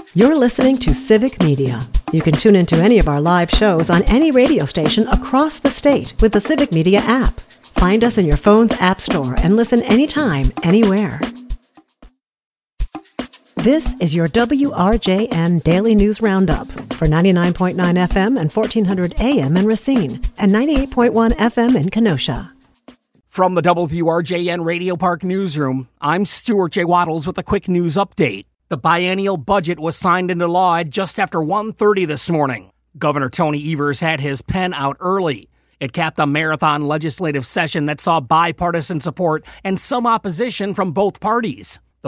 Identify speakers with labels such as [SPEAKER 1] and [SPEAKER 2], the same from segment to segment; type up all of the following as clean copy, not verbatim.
[SPEAKER 1] You're listening to Civic Media. You can tune into any of our live shows on any radio station across the state with the Civic Media app. Find us in your phone's app store and listen anytime, anywhere. This is your WRJN Daily News Roundup for 99.9 FM and 1400 AM in Racine and 98.1 FM in Kenosha.
[SPEAKER 2] From the WRJN Radio Park Newsroom, I'm Stuart J. Waddles with a quick news update. The biennial budget was signed into law at just after 1:30 this morning. Governor Tony Evers had his pen out early. It capped a marathon legislative session that saw bipartisan support and some opposition from both parties. The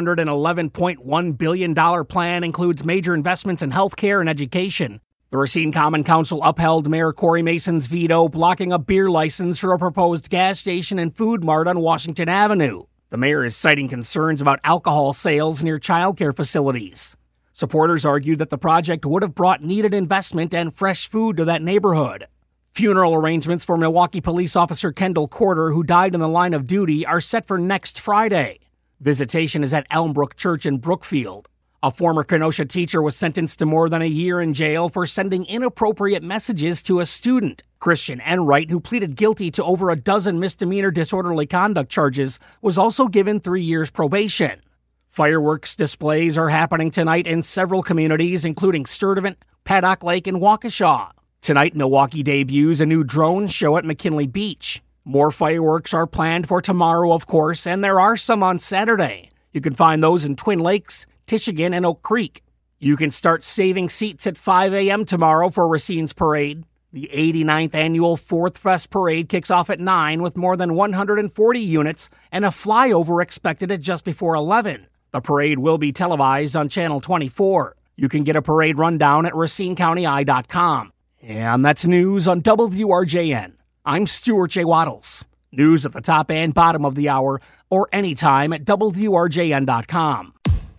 [SPEAKER 2] $111.1 billion plan includes major investments in health care and education. The Racine Common Council upheld Mayor Corey Mason's veto, blocking a beer license for a proposed gas station and food mart on Washington Avenue. The mayor is citing concerns about alcohol sales near childcare facilities. Supporters argued that the project would have brought needed investment and fresh food to that neighborhood. Funeral arrangements for Milwaukee police officer Kendall Corder, who died in the line of duty, are set for next Friday. Visitation is at Elmbrook Church in Brookfield. A former Kenosha teacher was sentenced to more than a year in jail for sending inappropriate messages to a student. Christian Enright, who pleaded guilty to over a dozen misdemeanor disorderly conduct charges, was also given 3 years probation. Fireworks displays are happening tonight in several communities, including Sturtevant, Paddock Lake, and Waukesha. Tonight, Milwaukee debuts a new drone show at McKinley Beach. More fireworks are planned for tomorrow, of course, and there are some on Saturday. You can find those in Twin Lakes, Tishigan, and Oak Creek. You can start saving seats at 5 a.m. tomorrow for Racine's parade. The 89th annual Fourth Fest Parade kicks off at 9 with more than 140 units and a flyover expected at just before 11. The parade will be televised on Channel 24. You can get a parade rundown at RacineCountyEye.com. And that's news on WRJN. I'm Stuart J. Waddles. News at the top and bottom of the hour or anytime at WRJN.com.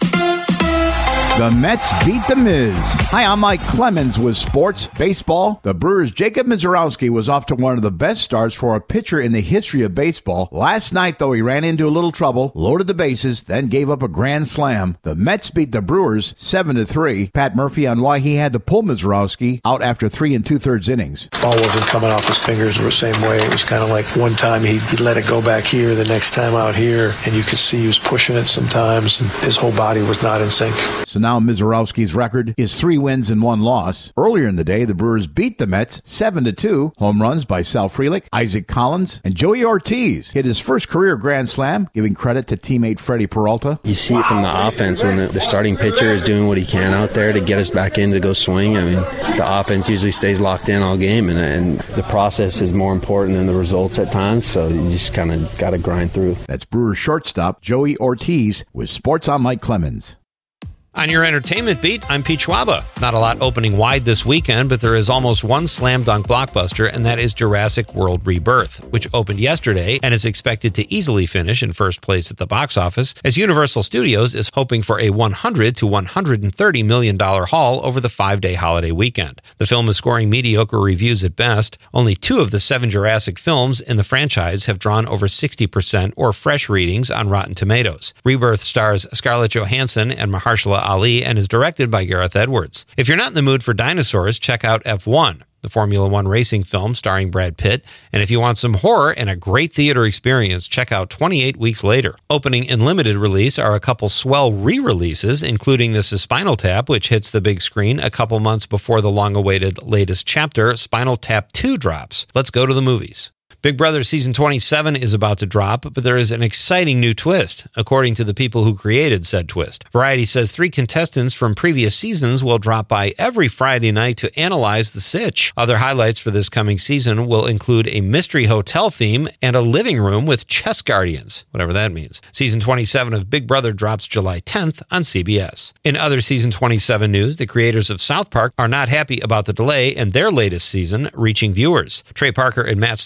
[SPEAKER 3] The Mets beat the Miz. Hi, I'm Mike Clemens with Sports Baseball. The Brewers' Jacob Misiorowski was off to one of the best starts for a pitcher in the history of baseball. Last night, though, he ran into a little trouble, loaded the bases, then gave up a grand slam. The Mets beat the Brewers 7-3. Pat Murphy on why he had to pull Misiorowski out after 3 2/3 innings.
[SPEAKER 4] Ball wasn't coming off his fingers the same way. It was kind of like one time he'd let it go back here, the next time out here, and you could see he was pushing it sometimes, and his whole body was not in sync.
[SPEAKER 3] So now Misiorowski's record is 3 wins and 1 loss. Earlier in the day, the Brewers beat the Mets 7-2. Home runs by Sal Frelick, Isaac Collins, and Joey Ortiz hit his first career grand slam, giving credit to teammate Freddie Peralta.
[SPEAKER 5] You see it from the offense when the starting pitcher is doing what he can out there to get us back in to go swing. I mean, the offense usually stays locked in all game, and the process is more important than the results at times, so you just kind of got to grind through.
[SPEAKER 3] That's Brewers shortstop Joey Ortiz with Sports on Mike Clemens.
[SPEAKER 6] On your entertainment beat, I'm Pete Schwaba. Not a lot opening wide this weekend, but there is almost one slam dunk blockbuster, and that is Jurassic World Rebirth, which opened yesterday and is expected to easily finish in first place at the box office, as Universal Studios is hoping for a $100 to $130 million haul over the 5-day holiday weekend. The film is scoring mediocre reviews at best. Only 2 of the 7 Jurassic films in the franchise have drawn over 60% or fresh readings on Rotten Tomatoes. Rebirth stars Scarlett Johansson and Mahershala Ali and is directed by Gareth Edwards. If you're not in the mood for dinosaurs, check out F1, the Formula One racing film starring Brad Pitt. And if you want some horror and a great theater experience, check out 28 Weeks Later. Opening in limited release are a couple swell re-releases, including This is Spinal Tap, which hits the big screen a couple months before the long-awaited latest chapter, Spinal Tap 2, drops. Let's go to the movies. Big Brother Season 27 is about to drop, but there is an exciting new twist, according to the people who created said twist. Variety says 3 contestants from previous seasons will drop by every Friday night to analyze the sitch. Other highlights for this coming season will include a mystery hotel theme and a living room with chess guardians, whatever that means. Season 27 of Big Brother drops July 10th on CBS. In other Season 27 news, the creators of South Park are not happy about the delay in their latest season reaching viewers. Trey Parker and Matt Stone are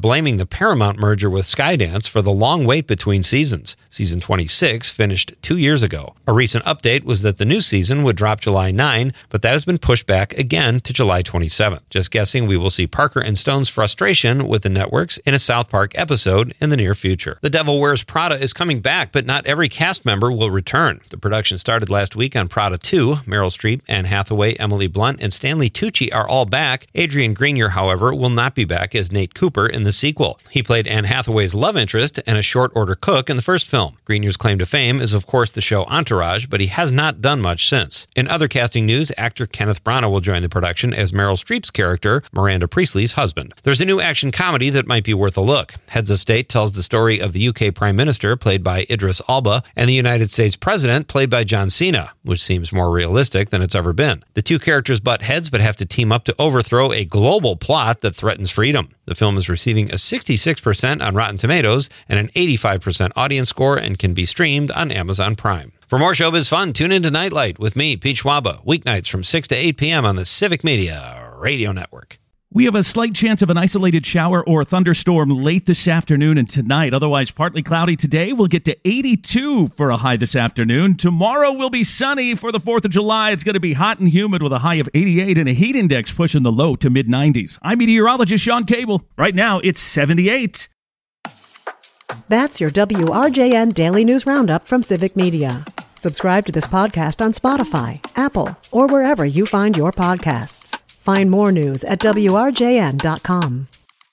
[SPEAKER 6] blaming the Paramount merger with Skydance for the long wait between seasons. Season 26 finished 2 years ago. A recent update was that the new season would drop July 9, but that has been pushed back again to July 27. Just guessing we will see Parker and Stone's frustration with the networks in a South Park episode in the near future. The Devil Wears Prada is coming back, but not every cast member will return. The production started last week on Prada 2. Meryl Streep, Anne Hathaway, Emily Blunt, and Stanley Tucci are all back. Adrian Grenier, however, will not be back as Nate Cooper in the sequel. He played Anne Hathaway's love interest and a short-order cook in the first film. Grenier's claim to fame is, of course, the show Entourage, but he has not done much since. In other casting news, actor Kenneth Branagh will join the production as Meryl Streep's character, Miranda Priestley's husband. There's a new action comedy that might be worth a look. Heads of State tells the story of the UK Prime Minister, played by Idris Elba, and the United States President, played by John Cena, which seems more realistic than it's ever been. The two characters butt heads but have to team up to overthrow a global plot that threatens freedom. The film is receiving a 66% on Rotten Tomatoes and an 85% audience score and can be streamed on Amazon Prime. For more showbiz fun, tune into Nightlight with me, Pete Schwaba, weeknights from 6 to 8 p.m. on the Civic Media Radio Network.
[SPEAKER 7] We have a slight chance of an isolated shower or thunderstorm late this afternoon and tonight. Otherwise, partly cloudy today. We'll get to 82 for a high this afternoon. Tomorrow will be sunny for the 4th of July. It's going to be hot and humid with a high of 88 and a heat index pushing the low to mid-90s. I'm meteorologist Sean Cable. Right now, it's 78.
[SPEAKER 1] That's your WRJN Daily News Roundup from Civic Media. Subscribe to this podcast on Spotify, Apple, or wherever you find your podcasts. Find more news at WRJN.com.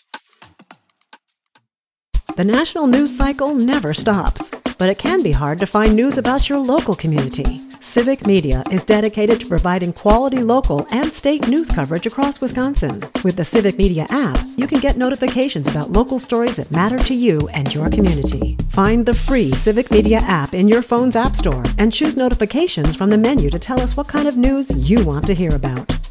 [SPEAKER 1] The national news cycle never stops, but it can be hard to find news about your local community. Civic Media is dedicated to providing quality local and state news coverage across Wisconsin. With the Civic Media app, you can get notifications about local stories that matter to you and your community. Find the free Civic Media app in your phone's app store and choose notifications from the menu to tell us what kind of news you want to hear about.